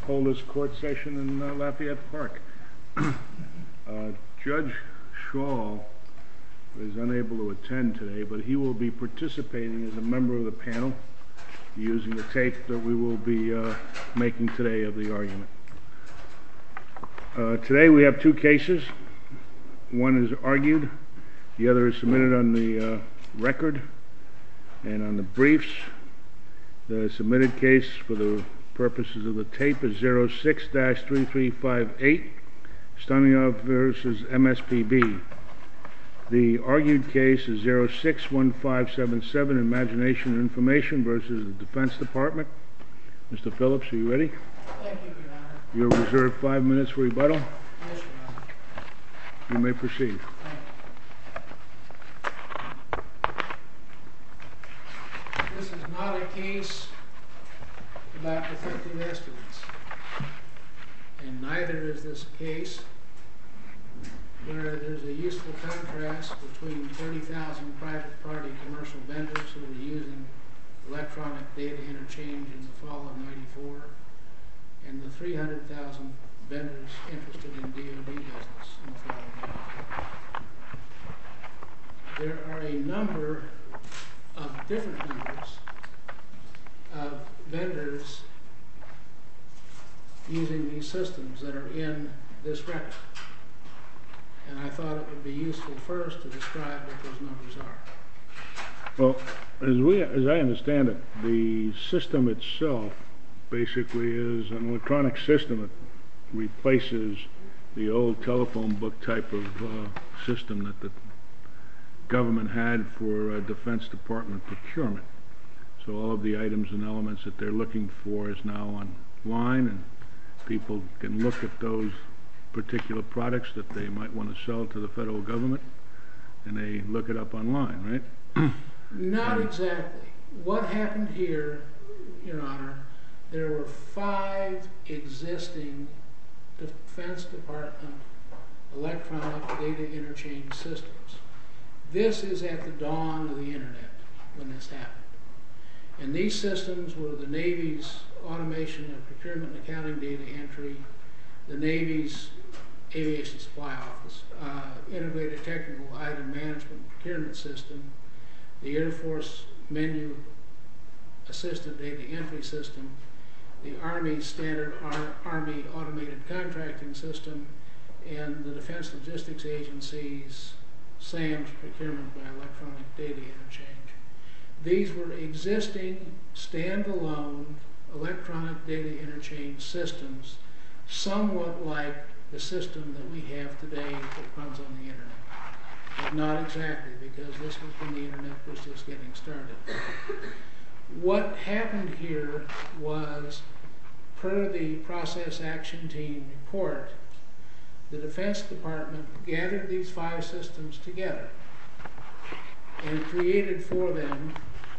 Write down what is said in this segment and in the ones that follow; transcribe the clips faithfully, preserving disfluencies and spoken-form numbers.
hold this court session in uh, Lafayette Park. uh, Judge Schall is unable to attend today, but he will be participating as a member of the panel using the tape that we will be uh, making today of the argument. Uh, today we have two cases. One is argued, the other is submitted on the uh, record and on the briefs. The submitted case for the purposes of the tape is zero six dash three three five eight, Staniov versus M S P B. The argued case is zero six one five seven seven, Imagination and Information versus the Defense Department. Mister Phillips, are you ready? Thank you, Your Honor. You're reserved five minutes for rebuttal. Yes, Your Honor. You may proceed. Thank you. This is not a case about defective estimates, and neither is this a case where there's a useful contrast between thirty thousand private party commercial vendors who were using electronic data interchange in the fall of ninety-four and the three hundred thousand vendors interested in D O D business in the fall of ninety-four. There are a number of different numbers of vendors using these systems that are in this record. And I thought it would be useful first to describe what those numbers are. Well, as we, as I understand it, the system itself basically is an electronic system that replaces the old telephone book type of uh, system that the government had for uh, Defense Department procurement. So all of the items and elements that they're looking for is now online, and people can look at those particular products that they might want to sell to the federal government, and they look it up online, right? Not and exactly. What happened here, Your Honor, there were five existing Defense Department electronic data interchange systems. This is at the dawn of the internet when this happened. And these systems were the Navy's automation of procurement and accounting data entry, the Navy's Aviation Supply Office, uh, Integrated Technical Item Management Procurement System, the Air Force Menu Assisted Data Entry System, the Army Standard Ar Army Automated Contracting System, and the Defense Logistics Agency's SAM's Procurement by Electronic Data Interchange. These were existing standalone electronic data interchange systems, somewhat like the system that we have today that runs on the internet. But not exactly, because this was when the internet was just getting started. What happened here was, per the Process Action Team report, the Defense Department gathered these five systems together and created for them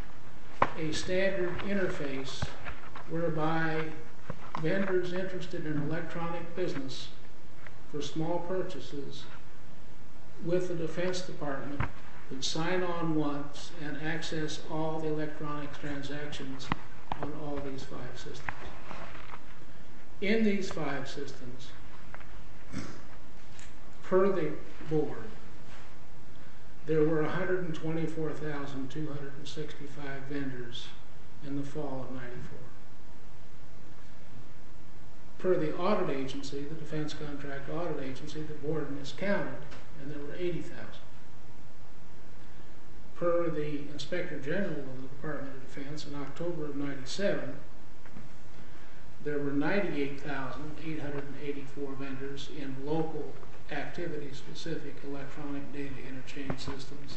a standard interface whereby vendors interested in electronic business for small purchases with the Defense Department could sign on once and access all the electronic transactions on all these five systems. In these five systems, per the board, there were one hundred twenty-four thousand two hundred sixty-five vendors in the fall of ninety-four. Per the audit agency, the Defense Contract Audit Agency, the board miscounted, and there were eighty thousand. Per the Inspector General of the Department of Defense in October of ninety-seven, there were ninety-eight thousand eight hundred eighty-four vendors in local activity-specific electronic data interchange systems.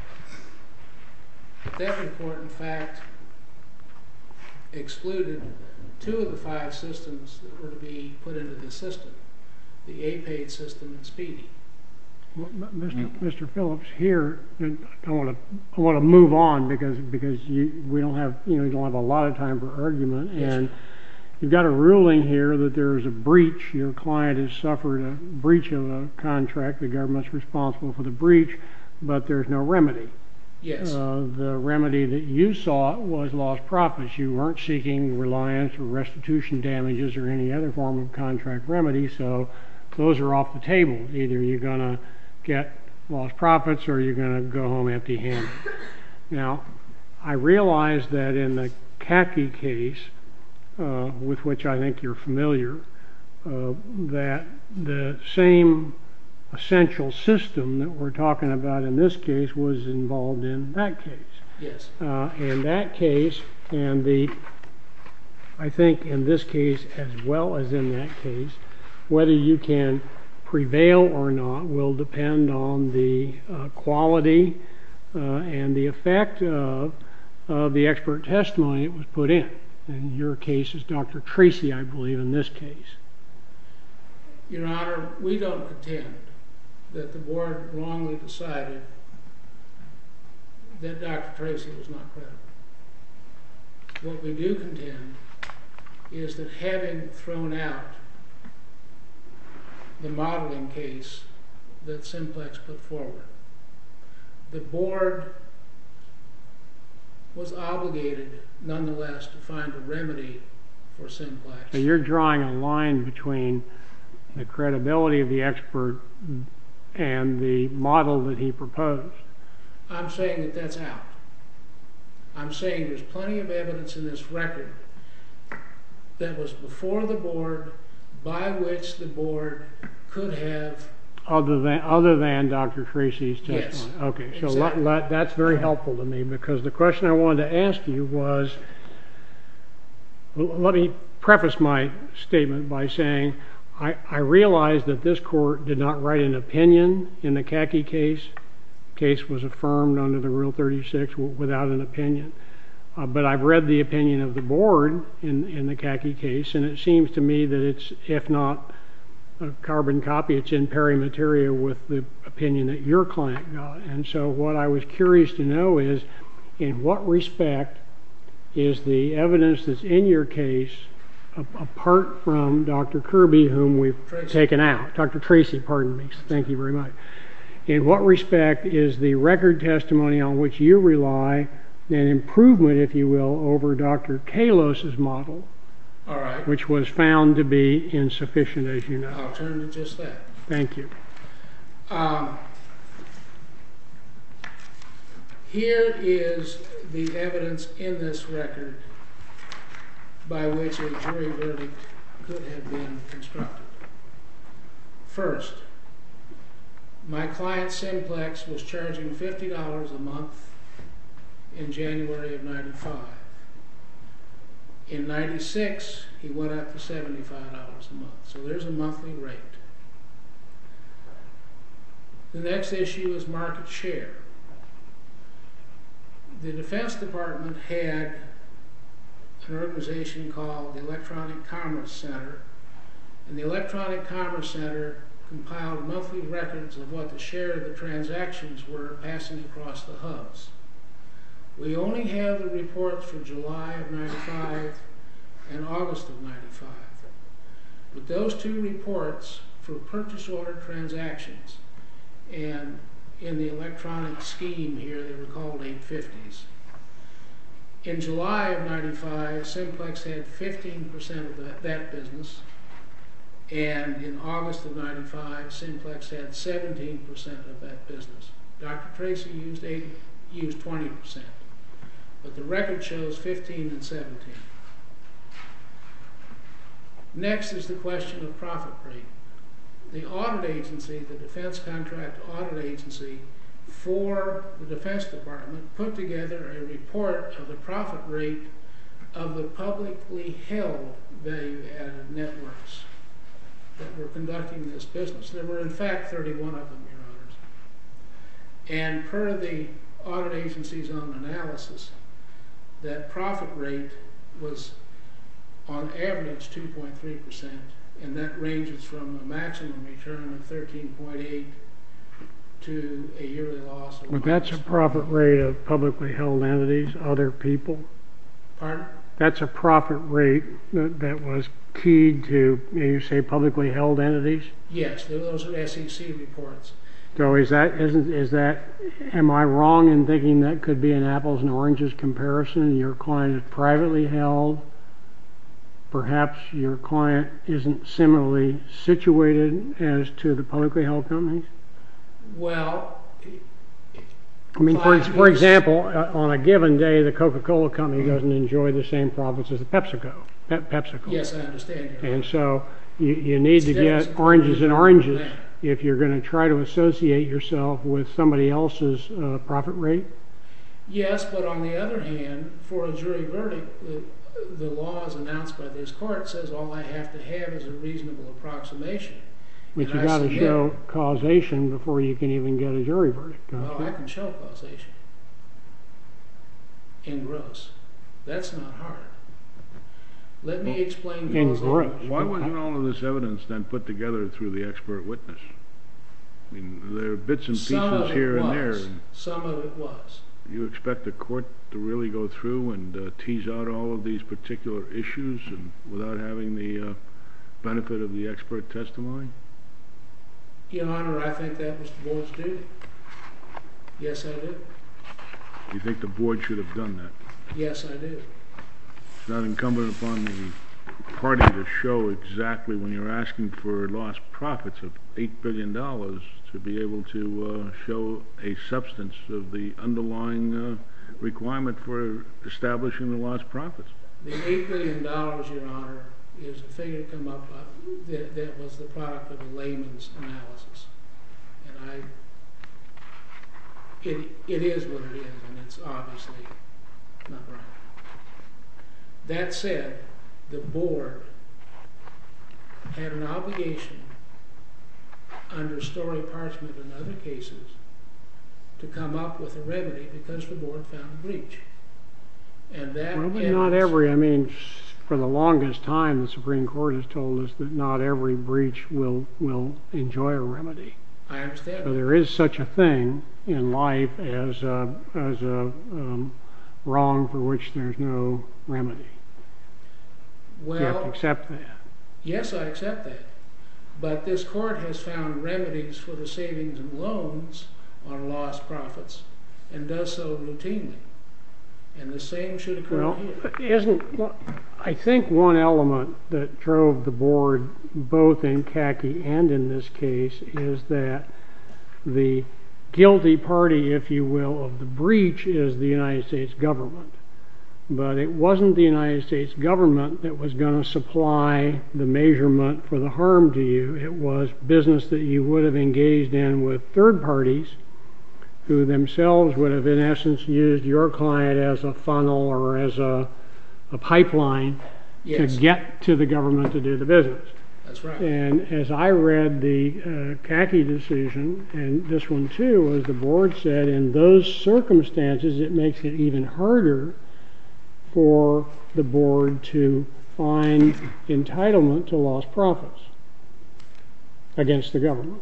But that report, in fact, excluded two of the five systems that were to be put into the system, the A P A I D system and Speedy. Well, Mister Mister Phillips, here I want to I want to move on because because you we don't have you know you don't have a lot of time for argument, yes, and you've got a ruling here that there is a breach. Your client has suffered a breach of a contract. The government's responsible for the breach, but there's no remedy. Yes. Uh, the remedy that you sought was lost profits. You weren't seeking reliance or restitution damages or any other form of contract remedy, so those are off the table. Either you're going to get lost profits or you're going to go home empty-handed. Now, I realize that in the khaki case, uh, with which I think you're familiar, uh, that the same essential system that we're talking about in this case was involved in that case. Yes. Uh, in that case, and the, I think in this case as well as in that case, whether you can prevail or not will depend on the uh, quality uh, and the effect of, of the expert testimony that was put in. In your case is Doctor Tracy, I believe, in this case. Your Honor, we don't contend that the board wrongly decided that Doctor Tracy was not credible. What we do contend is that having thrown out the modeling case that Simplex put forward, the board was obligated nonetheless to find a remedy for Simplex. So you're drawing a line between the credibility of the expert and the model that he proposed. I'm saying that that's out. I'm saying there's plenty of evidence in this record that was before the board by which the board could have... Other than, other than Doctor Tracy's testimony? Yes. Okay, so Exactly. let, let, that's very helpful to me, because the question I wanted to ask you was, let me preface my statement by saying I, I realize that this court did not write an opinion in the khaki case. The case was affirmed under the Rule thirty-six without an opinion. Uh, but I've read the opinion of the board in, in the khaki case, and it seems to me that it's, if not a carbon copy, it's in pari materia with the opinion that your client got. And so what I was curious to know is, in what respect is the evidence that's in your case, a, apart from Doctor Kirby, whom we've Tracy. taken out, Doctor Tracy, pardon me, thank you very much. In what respect is the record testimony on which you rely an improvement, if you will, over Doctor Kalos's model, All right. which was found to be insufficient, as you know? I'll turn to just that. Thank you. Um, here is the evidence in this record by which a jury verdict could have been constructed. First, my client Simplex was charging fifty dollars a month in January of ninety-five. In ninety-six, he went up to seventy-five dollars a month. So there's a monthly rate. The next issue is market share. The Defense Department had an organization called the Electronic Commerce Center, and the Electronic Commerce Center compiled monthly records of what the share of the transactions were passing across the hubs. We only have the reports for July of ninety-five and August of ninety-five. But those two reports for purchase order transactions, and in the electronic scheme here they were called eight fifties. In July of ninety-five, Simplex had fifteen percent of that, that business, and in August of ninety-five, Simplex had seventeen percent of that business. Doctor Tracy used, eight, used twenty percent, but the record shows fifteen and seventeen. Next is the question of profit rate. The audit agency, the Defense Contract Audit Agency for the Defense Department, put together a report of the profit rate of the publicly held value-added networks that were conducting this business. There were in fact thirty-one of them, Your Honors. And per the audit agency's own analysis, that profit rate was on average two point three percent, and that ranges from a maximum return of thirteen point eight to a yearly loss of... But that's a profit rate of publicly held entities, other people? Pardon? That's a profit rate that, that was keyed to, you say, publicly held entities? Yes, those are S E C reports. So is that, isn't, is that, am I wrong in thinking that could be an apples and oranges comparison? Your client is privately held. Perhaps your client isn't similarly situated as to the publicly held companies? Well, I mean, for, for example, uh, on a given day, the Coca-Cola company doesn't enjoy the same profits as the PepsiCo. Pe- PepsiCo. yes, I understand you. And so you, you need to It's get different. oranges and oranges Yeah. if you're going to try to associate yourself with somebody else's uh, profit rate. Yes, but on the other hand, for a jury verdict, the, the law as announced by this court says all I have to have is a reasonable approximation. But And you I got to submit- show causation before you can even get a jury verdict. don't Well, you? I can show causation in gross. That's not hard. Let me explain in causation. gross. Why wasn't all of this evidence then put together through the expert witness? I mean, there are bits and Some of pieces it here and there. was. and Some of it was. You expect the court to really go through and uh, tease out all of these particular issues and without having the uh, benefit of the expert testimony? Your Honor, I think that was the board's duty. Yes, I do. You think the board should have done that? Yes, I do. It's not incumbent upon the party to show exactly when you're asking for lost profits of eight billion dollars to be able to uh, show a substance of the underlying uh, requirement for establishing the lost profits. The eight billion dollars, Your Honor, is a figure to come up uh, that, that was the product of a layman's analysis. And I, it, it is what it is, and it's obviously not right. That said, the board had an obligation under Story Parchment and other cases to come up with a remedy because the board found a breach. And that Well, but evidence- not every, I mean, for the longest time, the Supreme Court has told us that not every breach will, will enjoy a remedy. I understand. So that. there is such a thing in life as a, as a um, wrong for which there's no remedy. You have to Well, accept that. yes, I accept that. But this court has found remedies for the savings and loans on lost profits and does so routinely. And the same should occur Well, here. isn't, I think one element that drove the board, both in Khaki and in this case, is that the guilty party, if you will, of the breach is the United States government. But it wasn't the United States government that was going to supply the measurement for the harm to you. It was business that you would have engaged in with third parties who themselves would have, in essence, used your client as a funnel or as a, a pipeline Yes, to get to the government to do the business. that's right. And as I read the uh, Khaki decision, and this one too, was the board said in those circumstances it makes it even harder for the board to find entitlement to lost profits against the government.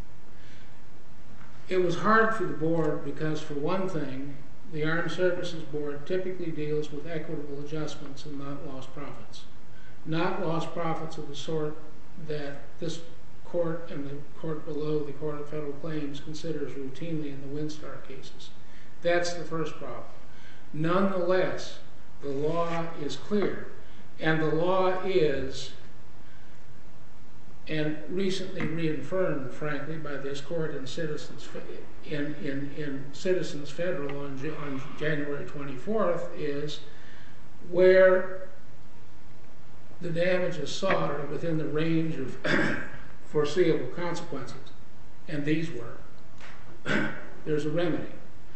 It was hard for the board because, for one thing, the Armed Services Board typically deals with equitable adjustments and not lost profits. Not lost profits of the sort that this court and the court below, the Court of Federal Claims, considers routinely in the Winstar cases. That's the first problem. Nonetheless, the law is clear, and the law is, and recently reaffirmed, frankly, by this court in Citizens in in, in Citizens Federal on, on January twenty-fourth, is where the damages sought are within the range of foreseeable consequences, and these were. There's a remedy.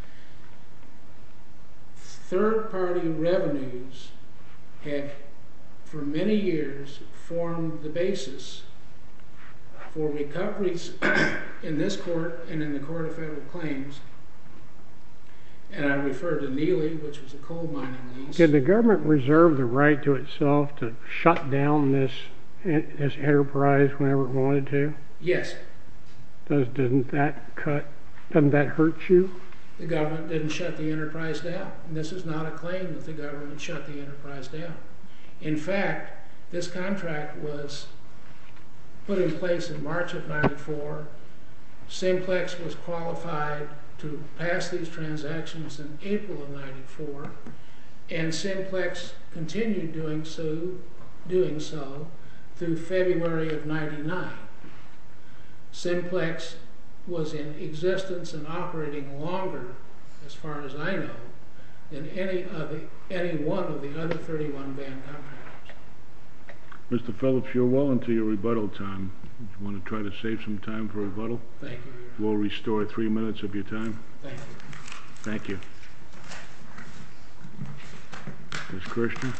Third-party revenues have, for many years, formed the basis for recoveries in this court and in the Court of Federal Claims. And I refer to Neely, which was a coal mining lease. Did the government reserve the right to itself to shut down this this enterprise whenever it wanted to? Yes, Does doesn't that cut? Doesn't that hurt you? the government didn't shut the enterprise down. And this is not a claim that the government shut the enterprise down. In fact, this contract was put in place in March of ninety-four, Simplex was qualified to pass these transactions in April of ninety-four, and Simplex continued doing so, doing so through February of ninety-nine. Simplex was in existence and operating longer, as far as I know, than any of the, any one of the other thirty-one band contractors. Mister Phillips, you're well into your rebuttal time. You want to try to save some time for rebuttal? Thank you, Your We'll restore three minutes of your time. Honor. Thank you. Thank you. Miz Kirshner?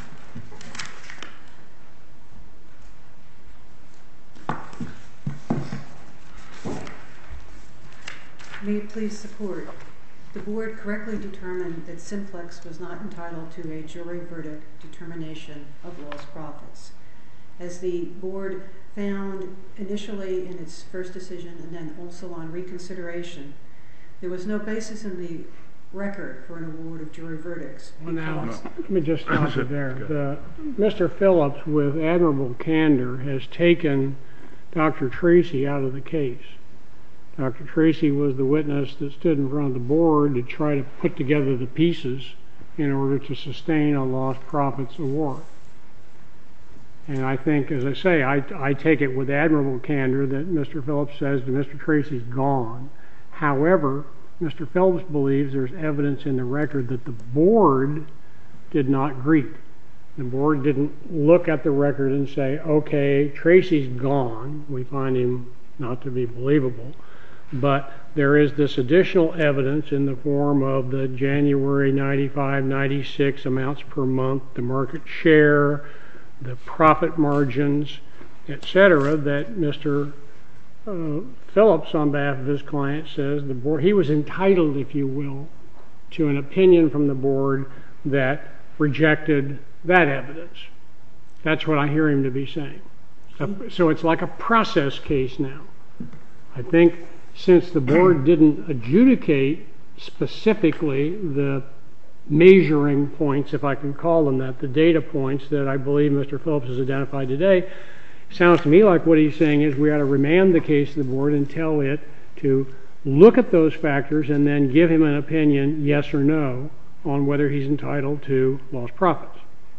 May it please the Court. The Board correctly determined that Simplex was not entitled to a jury verdict determination of lost profits. As the Board found initially in its first decision and then also on reconsideration, there was no basis in the record for an award of jury verdicts. Well, now, because- let me just stop you there. The, Mister Phillips, with admirable candor, has taken Doctor Tracy out of the case. Doctor Tracy was the witness that stood in front of the board to try to put together the pieces in order to sustain a lost profits award. And I think, as I say, I, I take it with admirable candor that Mister Phillips says that Mister Tracy's gone. However, Mister Phillips believes there's evidence in the record that the board did not greet. The board didn't look at the record and say, okay, Tracy's gone. We find him not to be believable. But there is this additional evidence in the form of the January ninety-five ninety-six amounts per month, the market share, the profit margins, et cetera, that Mister Uh, Phillips, on behalf of his client, says the board, he was entitled, if you will, to an opinion from the board that rejected that evidence. That's what I hear him to be saying. So, so it's like a process case now. I think since the board didn't adjudicate specifically the measuring points, if I can call them that, the data points that I believe Mister Phillips has identified today, sounds to me like what he's saying is we ought to remand the case to the board and tell it to look at those factors and then give him an opinion, yes or no, on whether he's entitled to lost profits.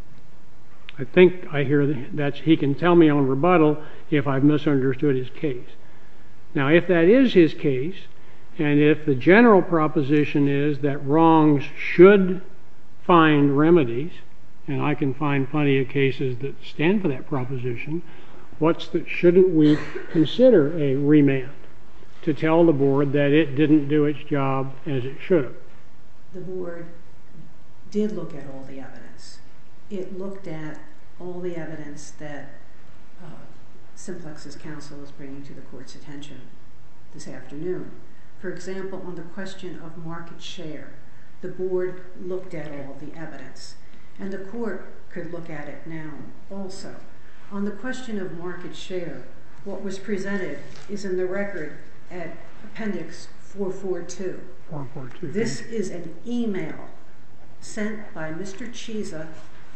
I think I hear that he can tell me on rebuttal if I've misunderstood his case. Now, if that is his case, and if the general proposition is that wrongs should find remedies, and I can find plenty of cases that stand for that proposition, what's the, shouldn't we consider a remand to tell the board that it didn't do its job as it should have? The board did look at all the evidence. It looked at all the evidence that uh, Simplex's counsel is bringing to the court's attention this afternoon. For example, on the question of market share, the board looked at all the evidence, and the court could look at it now also. On the question of market share, what was presented is in the record at Appendix four forty-two. four forty-two. This is an email sent by Mister Chiesa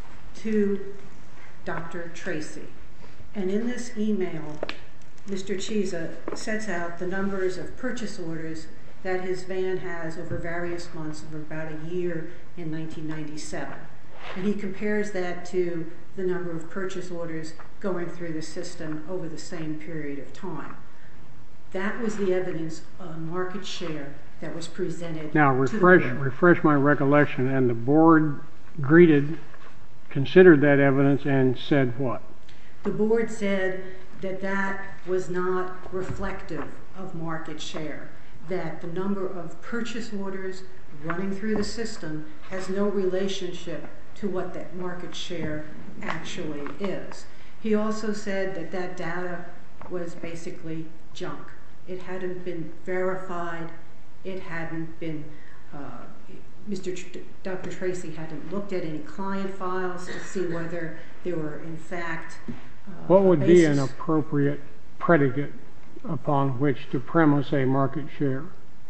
to Doctor Tracy. And in this email, Mister Chiesa sets out the numbers of purchase orders that his van has over various months over about a year in nineteen ninety-seven. And he compares that to the number of purchase orders going through the system over the same period of time. That was the evidence on market share that was presented. Now, refresh, to the board. refresh my recollection, and the board greeted, considered that evidence, and said what? The board said that that was not reflective of market share, that the number of purchase orders running through the system has no relationship to what that market share actually is. He also said that that data was basically junk. It hadn't been verified. It hadn't been, uh, Mister Tr- Doctor Tracy hadn't looked at any client files to see whether there were in fact uh, What would be an basis. appropriate predicate upon which to premise a market share?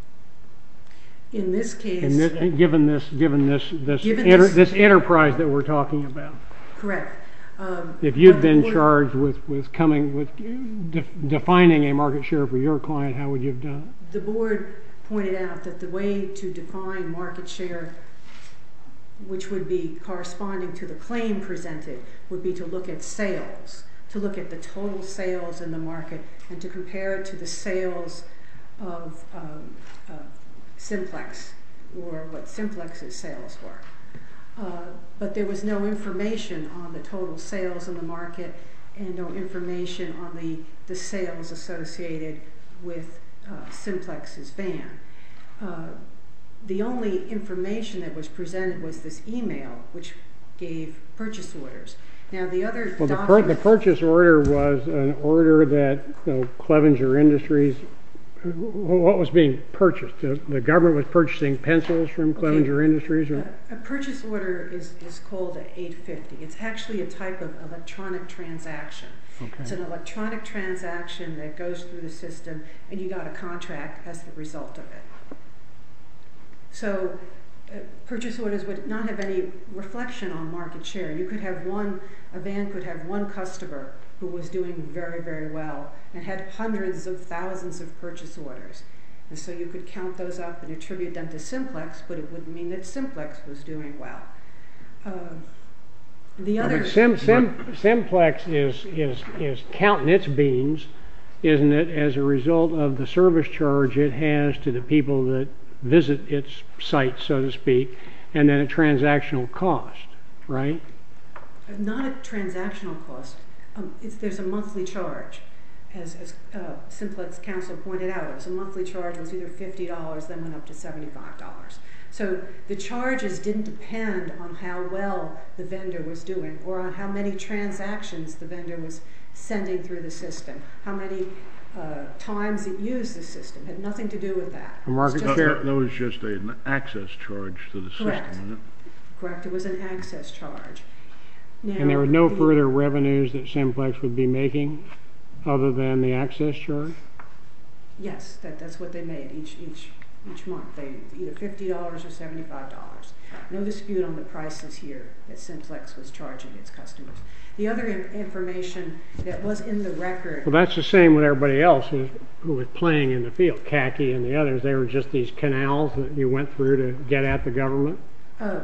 In this case, In this, given this, given this, this, Given enter, this- this enterprise that we're talking about. correct. Um, If you'd but the been board- charged with, with coming, with de- defining a market share for your client, how would you have done it? The board pointed out that the way to define market share, which would be corresponding to the claim presented, would be to look at sales, to look at the total sales in the market, and to compare it to the sales of um, uh, Simplex, or what Simplex's sales were. Uh, but there was no information on the total sales in the market and no information on the, the sales associated with uh, Simplex's van. Uh, the only information that was presented was this email, which gave purchase orders. Now the other Well, the, pur- the purchase order was an order that you know, Clevenger Industries, what was being purchased? The, the government was purchasing pencils from Clevenger Okay. Industries? Or? A, a purchase order is, is called a eight fifty. It's actually a type of electronic transaction. Okay. It's an electronic transaction that goes through the system, and you got a contract as the result of it. So uh, purchase orders would not have any reflection on market share. You could have one, a van could have one customer who was doing very, very well and had hundreds of thousands of purchase orders. And so you could count those up and attribute them to Simplex, but it wouldn't mean that Simplex was doing well. Uh, the other... But Sim, Sim, Simplex is, is, is counting its beans, isn't it, as a result of the service charge it has to the people that visit its site, so to speak, and then a transactional cost, right? Not a transactional cost. Um, it's, there's a monthly charge. As, as uh, Simplex counsel pointed out, it was a monthly charge. It was either fifty dollars, then went up to seventy-five dollars. So the charges didn't depend on how well the vendor was doing or on how many transactions the vendor was sending through the system, how many uh, times it used the system. It had nothing to do with that. A market It was just- share- That, that was just an access charge to the system, Correct. wasn't it? Correct. It was an access charge. Now, And there were no the- further revenues that Simplex would be making other than the access charge? Yes, that, that's what they made each each each month. They either fifty dollars or seventy-five dollars. No dispute on the prices here that Simplex was charging its customers. The other in- information that was in the record. Well, that's the same with everybody else who, who was playing in the field. Khaki and the others, they were just these canals that you went through to get at the government. Uh,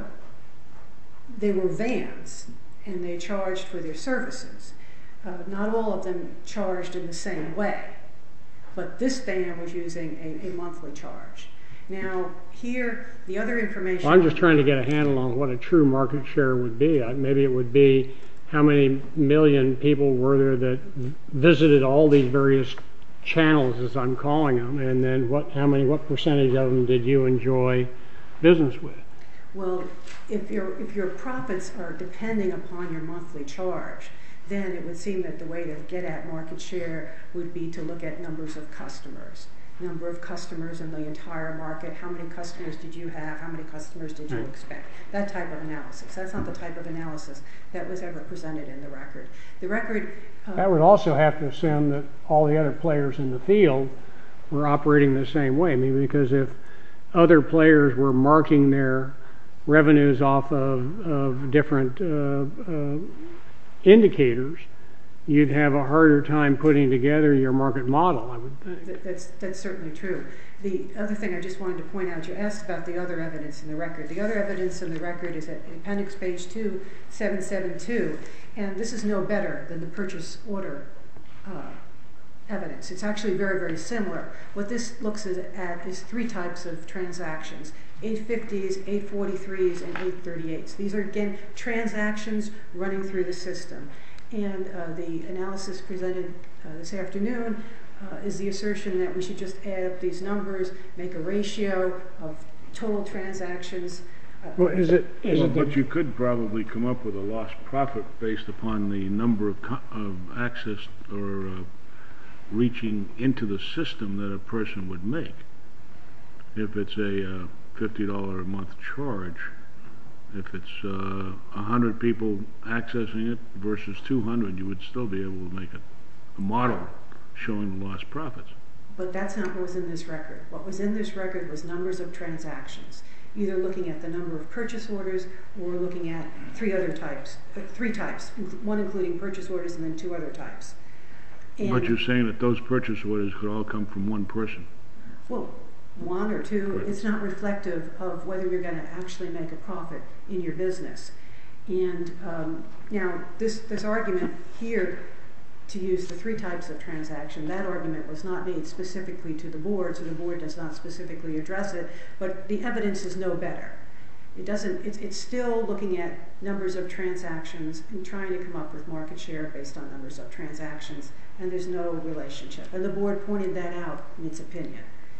they were vans, and they charged for their services. Uh, not all of them charged in the same way, but this van was using a, a monthly charge. Now, here, the other information... Well, I'm just trying to get a handle on what a true market share would be. I- Maybe it would be how many million people were there that visited all these various channels, as I'm calling them, and then what, how many, what percentage of them did you enjoy business with? Well, if your if your profits are depending upon your monthly charge, then it would seem that the way to get at market share would be to look at numbers of customers. Number of customers in the entire market, how many customers did you have, how many customers did you Right. expect? That type of analysis. That's not the type of analysis that was ever presented in the record. The record... Uh, That would also have to assume that all the other players in the field were operating the same way. I mean, because if other players were marking their revenues off of, of different uh, uh, indicators, you'd have a harder time putting together your market model, I would think. That, that's, that's certainly true. The other thing I just wanted to point out, you asked about the other evidence in the record. The other evidence in the record is at appendix page two, seven seventy-two, and this is no better than the purchase order uh, evidence. It's actually very, very similar. What this looks at is three types of transactions: eight fifties, eight forty-threes, and eight thirty-eights. These are, again, transactions running through the system. And uh, the analysis presented uh, this afternoon uh, is the assertion that we should just add up these numbers, make a ratio of total transactions. Uh, Well, is it, is Well, it but the, you could probably come up with a lost profit based upon the number of, co- of access or uh, reaching into the system that a person would make. If it's a uh, fifty dollars a month charge, if it's uh, one hundred people accessing it versus two hundred, you would still be able to make a, a model showing the lost profits. But that's not what was in this record. What was in this record was numbers of transactions. either looking at the number of purchase orders or looking at three other types, uh, three types, one including purchase orders and then two other types. And But you're saying that those purchase orders could all come from one person? well, one or two, Right. it's not reflective of whether you're going to actually make a profit in your business. And um, now, this, this argument here, to use the three types of transaction, that argument was not made specifically to the board, so the board does not specifically address it, but the evidence is no better. It doesn't, it's, it's still looking at numbers of transactions and trying to come up with market share based on numbers of transactions, and there's no relationship. And the board pointed that out in its opinion.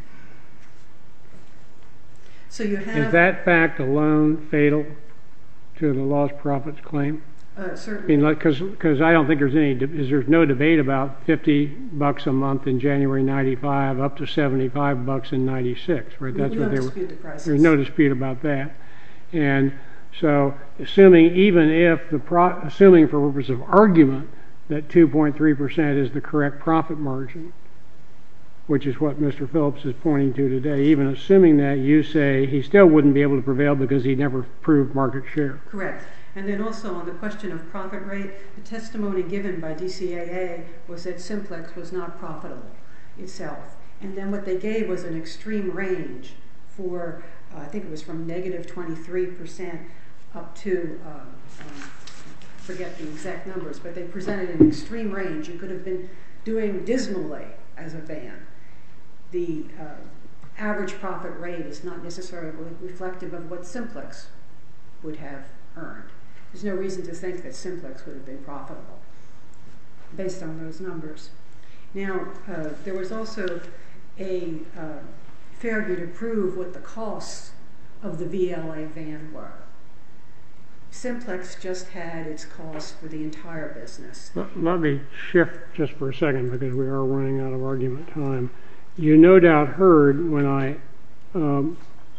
So you have... Is that fact alone fatal to the lost profits claim? Uh, I certainly. mean, because because I don't think there's any, de- is there's no debate about fifty bucks a month in January ninety-five up to seventy-five bucks in ninety-six, right? That's we what don't they were. dispute the prices. There's no dispute about that. And so, assuming even if the pro, assuming for purpose of argument that two point three percent is the correct profit margin, which is what Mister Phillips is pointing to today, even assuming that, you say he still wouldn't be able to prevail because he never proved market share. Correct. And then also on the question of profit rate, the testimony given by D C A A was that Simplex was not profitable itself. And then what they gave was an extreme range for, uh, I think it was from negative twenty-three percent up to, uh, um, forget the exact numbers, but they presented an extreme range. You could have been doing dismally as a van. The uh, average profit rate is not necessarily reflective of what Simplex would have earned. There's no reason to think that Simplex would have been profitable based on those numbers. Now, uh, there was also a uh, failure to prove what the costs of the V L A van were. Simplex just had its costs for the entire business. Let, let me shift just for a second because we are running out of argument time. You no doubt heard when I um,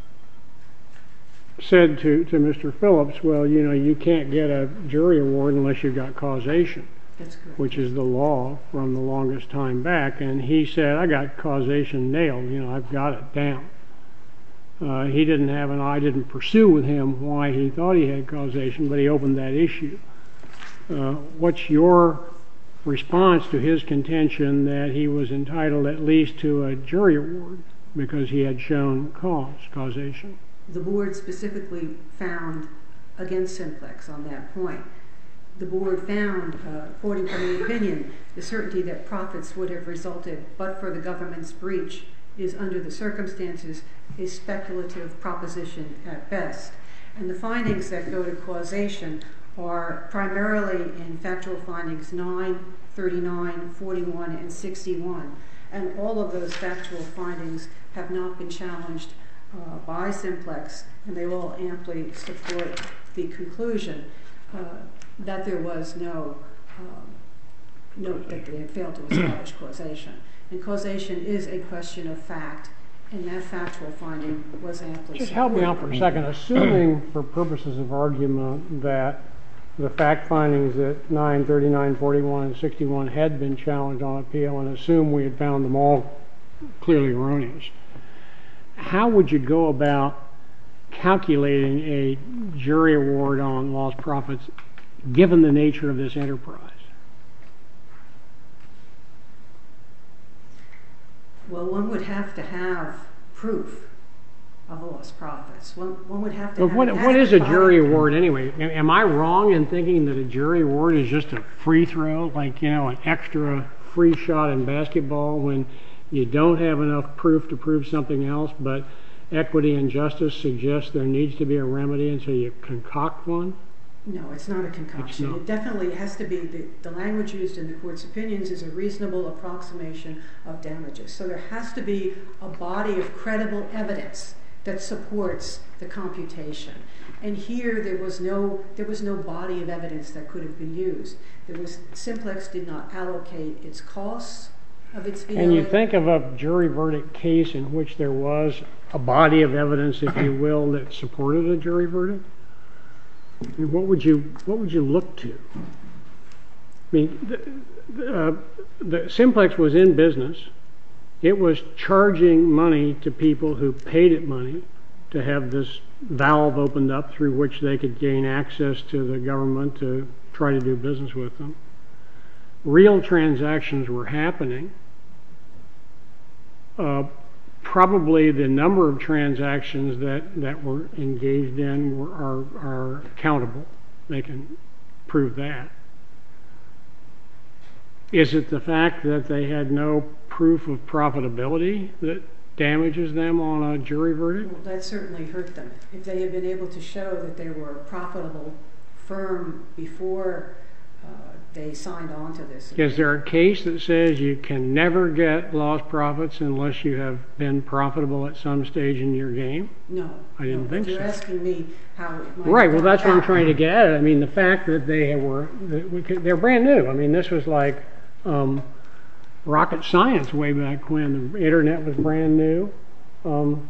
said to, to Mister Phillips, well, you know, you can't get a jury award unless you've got causation. That's correct. Which is the law from the longest time back. And he said, I got causation nailed, you know, I've got it down. Uh, he didn't have an, I didn't pursue with him why he thought he had causation, but he opened that issue. Uh, what's your response to his contention that he was entitled at least to a jury award because he had shown cause, causation? The board specifically found against Simplex on that point. The board found, uh, according to the opinion, the certainty that profits would have resulted but for the government's breach is, under the circumstances, a speculative proposition at best. And the findings that go to causation are primarily in factual findings nine, thirty-nine, forty-one, and sixty-one. And all of those factual findings have not been challenged uh, by Simplex, and they all amply support the conclusion uh, that there was no, um, no, that they had failed to establish causation. And causation is a question of fact, and that factual finding was amply Just supported. help me out for a second. Assuming, for purposes of argument, that the fact findings at nine, thirty-nine, forty-one, and sixty-one had been challenged on appeal, and assume we had found them all clearly erroneous, how would you go about calculating a jury award on lost profits given the nature of this enterprise? Well, one would have to have proof of lost profits. One, one would have to But have... what, it has what to is a follow- jury award anyway? Am- Am I wrong in thinking that a jury award is just a free throw, like, you know, an extra free shot in basketball when you don't have enough proof to prove something else, but equity and justice suggests there needs to be a remedy, and so you concoct one? No, it's not a concoction. not. It definitely has to be, the, the language used in the court's opinions is a reasonable approximation of damages. So there has to be a body of credible evidence that supports the computation. And here there was no, there was no body of evidence that could have been used. There was, Simplex did not allocate its costs of its V L A. And you think of a jury verdict case in which there was a body of evidence, if you will, that supported a jury verdict? I mean, what would you what would you look to? I mean, the, uh, the Simplex was in business. It was charging money to people who paid it money to have this valve opened up through which they could gain access to the government to try to do business with them. Real transactions were happening. Uh, probably the number of transactions that, that were engaged in were, are, are countable. They can prove that. Is it the fact that they had no proof of profitability that damages them on a jury verdict? Well, that certainly hurt them. If they had been able to show that they were a profitable firm before uh, they signed on to this. Is there a case that says you can never get lost profits unless you have been profitable at some stage in your game? No. I didn't no, think you're so. You're asking me how it might Right, well that's what I'm happen. trying to get at. I mean, the fact that they were, that we could, they're brand new. I mean, this was like um, rocket science way back when. The internet was brand new. Um,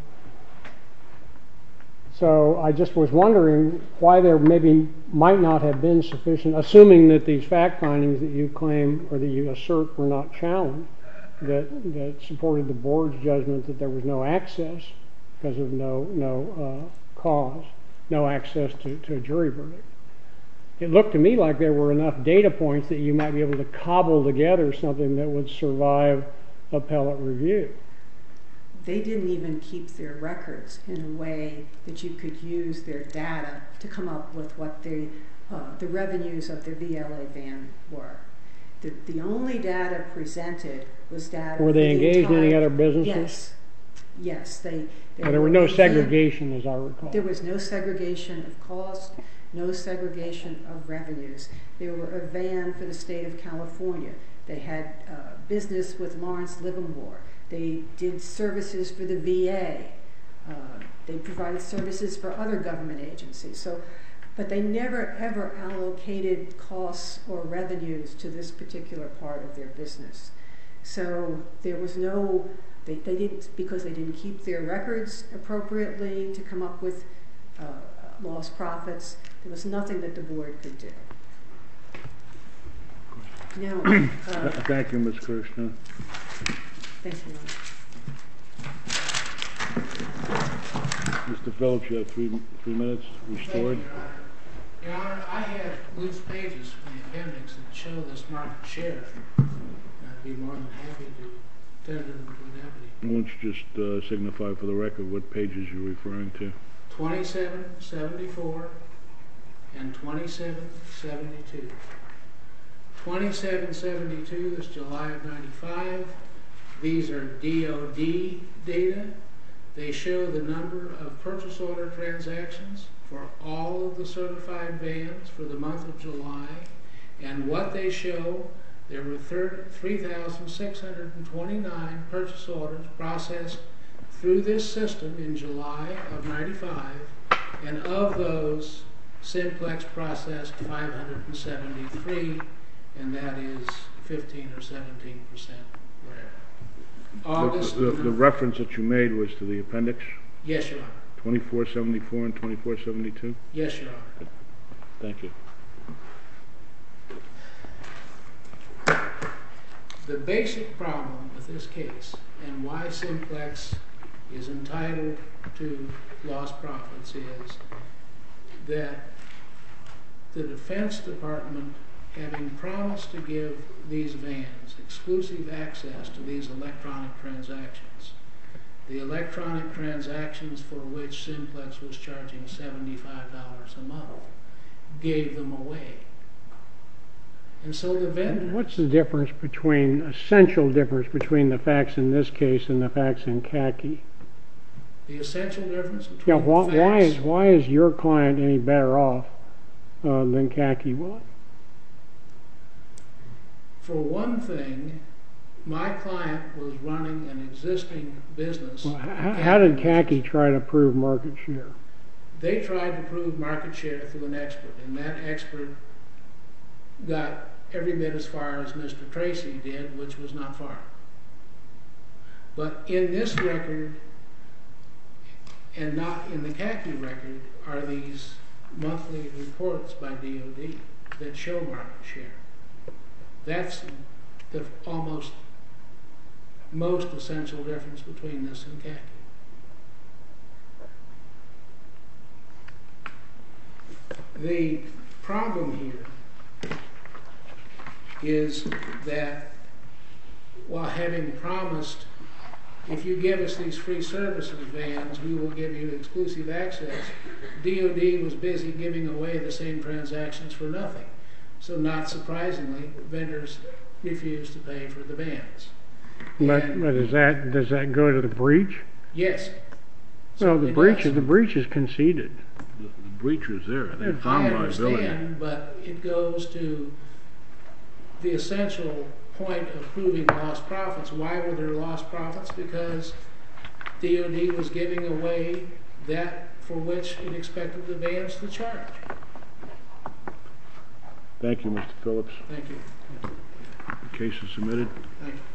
so I just was wondering why there maybe might not have been sufficient, assuming that these fact findings that you claim or that you assert were not challenged, that, that supported the board's judgment that there was no access because of no, no uh, cause, no access to, to a jury verdict. It looked to me like there were enough data points that you might be able to cobble together something that would survive appellate review. They didn't even keep their records in a way that you could use their data to come up with what the, uh, the revenues of their V L A van were. The, the only data presented was data. Were they for the engaged in any entire- other businesses? Yes. Yes. They, they Well, there were was no exempt. segregation, as I recall. There was no segregation of cost, no segregation of revenues. They were a van for the state of California. They had uh, business with Lawrence Livermore. They did services for the V A. Uh, they provided services for other government agencies. So, but they never ever allocated costs or revenues to this particular part of their business. So there was no, they, they didn't, because they didn't keep their records appropriately to come up with uh, lost profits, there was nothing that the board could do. Now, uh, Thank you, Miz Kirshner. thank you. Mister Phillips, you have three, three minutes restored. Thank you, Your Honor. Your Honor, I have loose pages from the appendix that show this market share. I'd be more than happy to tender them to the deputy. Why don't you just uh, signify for the record what pages you're referring to? twenty-seven seventy-four and twenty-seven seventy-two. twenty-seven seventy-two is July of ninety-five. These are D O D data. They show the number of purchase order transactions for all of the certified vans for the month of July. And what they show, there were three thousand six hundred twenty-nine purchase orders processed through this system in July of ninety-five. And of those, Simplex processed five hundred seventy-three, and that is fifteen or seventeen percent, whatever. August. The, the, the reference that you made was to the appendix, Yes, Your Honor. twenty-four seventy-four and twenty-four seventy-two? Yes, Your Honor. Thank you. The basic problem with this case and why Simplex is entitled to lost profits is that the Defense Department, having promised to give these vans exclusive access to these electronic transactions, the electronic transactions for which Simplex was charging seventy-five dollars a month, gave them away. And so the vendors... What's the difference between, essential difference between the facts in this case and the facts in Khaki? The essential difference between Yeah, why, the facts... why, is, why is your client any better off uh, than Khaki was? For one thing, my client was running an existing business. Well, how, how did Khaki try to prove market share? They tried to prove market share through an expert, and that expert got every bit as far as Mister Tracy did, which was not far. But in this record, and not in the Khaki record, are these monthly reports by D O D that show market share. That's the almost most essential difference between this and Khaki. The problem here is that while having promised, if you give us these free services vans, we will give you exclusive access, D O D was busy giving away the same transactions for nothing. So not surprisingly, vendors refuse to pay for the vans. But, And- but is that, does that go to the breach? Yes. Well, the It breach does. is, the breach is conceded. The the breach is there, they I found liability. understand, but it goes to the essential point of proving lost profits. Why were there lost profits? Because D O D was giving away that for which it expected the vans to charge. Thank you, Mister Phillips. Thank you. The case is submitted. Thank you.